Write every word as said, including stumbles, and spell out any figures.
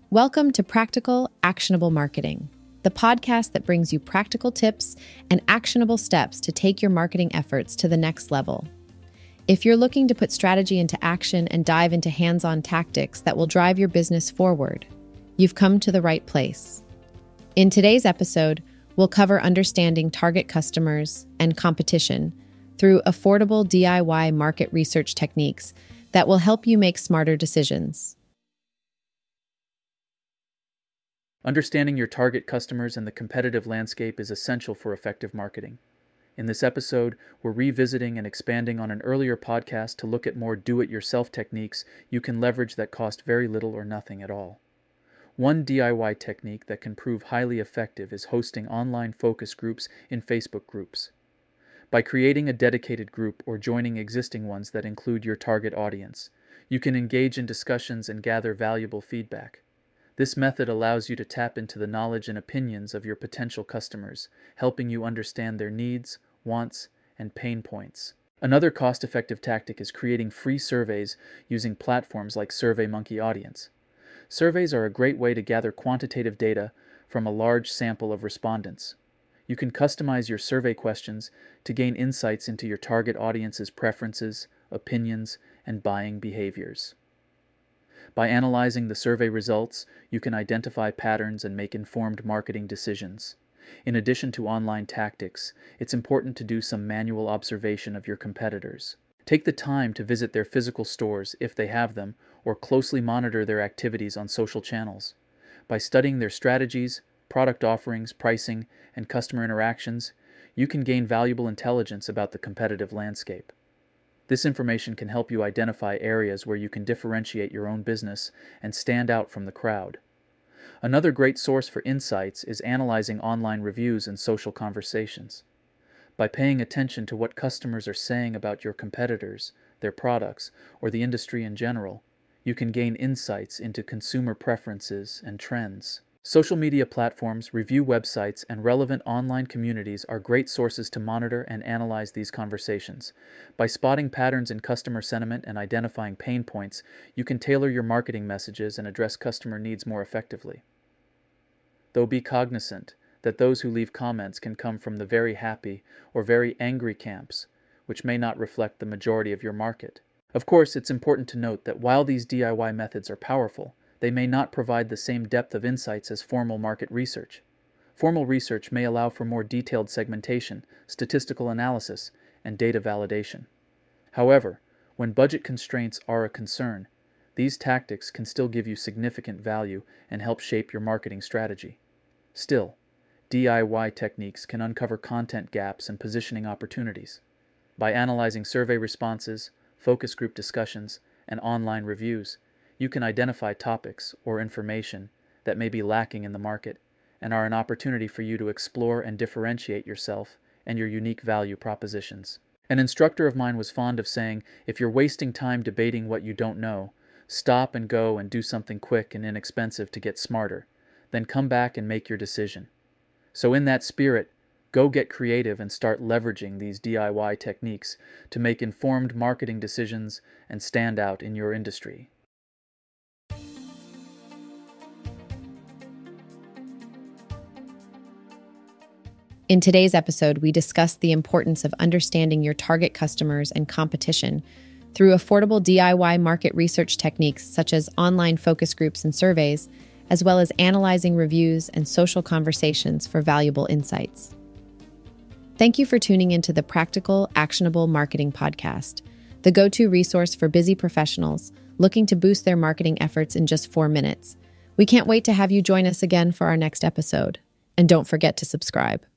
Welcome to Practical, Actionable Marketing, the podcast that brings you practical tips and actionable steps to take your marketing efforts to the next level. If you're looking to put strategy into action and dive into hands-on tactics that will drive your business forward, you've come to the right place. In today's episode, we'll cover understanding target customers and competition through affordable D I Y market research techniques that will help you make smarter decisions. Understanding your target customers and the competitive landscape is essential for effective marketing. In this episode, we're revisiting and expanding on an earlier podcast to look at more do-it-yourself techniques you can leverage that cost very little or nothing at all. One D I Y technique that can prove highly effective is hosting online focus groups in Facebook groups. By creating a dedicated group or joining existing ones that include your target audience, you can engage in discussions and gather valuable feedback. This method allows you to tap into the knowledge and opinions of your potential customers, helping you understand their needs, wants, and pain points. Another cost-effective tactic is creating free surveys using platforms like SurveyMonkey Audience. Surveys are a great way to gather quantitative data from a large sample of respondents. You can customize your survey questions to gain insights into your target audience's preferences, opinions, and buying behaviors. By analyzing the survey results, you can identify patterns and make informed marketing decisions. In addition to online tactics, it's important to do some manual observation of your competitors. Take the time to visit their physical stores if they have them, or closely monitor their activities on social channels. By studying their strategies, product offerings, pricing, and customer interactions, you can gain valuable intelligence about the competitive landscape. This information can help you identify areas where you can differentiate your own business and stand out from the crowd. Another great source for insights is analyzing online reviews and social conversations. By paying attention to what customers are saying about your competitors, their products, or the industry in general, you can gain insights into consumer preferences and trends. Social media platforms, review websites, and relevant online communities are great sources to monitor and analyze these conversations. By spotting patterns in customer sentiment and identifying pain points, you can tailor your marketing messages and address customer needs more effectively. Though be cognizant that those who leave comments can come from the very happy or very angry camps, which may not reflect the majority of your market. Of course, it's important to note that while these D I Y methods are powerful, they may not provide the same depth of insights as formal market research. Formal research may allow for more detailed segmentation, statistical analysis, and data validation. However, when budget constraints are a concern, these tactics can still give you significant value and help shape your marketing strategy. Still, D I Y techniques can uncover content gaps and positioning opportunities. By analyzing survey responses, focus group discussions, and online reviews, you can identify topics or information that may be lacking in the market and are an opportunity for you to explore and differentiate yourself and your unique value propositions. An instructor of mine was fond of saying, if you're wasting time debating what you don't know, stop and go and do something quick and inexpensive to get smarter, then come back and make your decision. So in that spirit, go get creative and start leveraging these D I Y techniques to make informed marketing decisions and stand out in your industry. In today's episode, we discuss the importance of understanding your target customers and competition through affordable D I Y market research techniques such as online focus groups and surveys, as well as analyzing reviews and social conversations for valuable insights. Thank you for tuning into the Practical, Actionable Marketing Podcast, the go-to resource for busy professionals looking to boost their marketing efforts in just four minutes. We can't wait to have you join us again for our next episode. And don't forget to subscribe.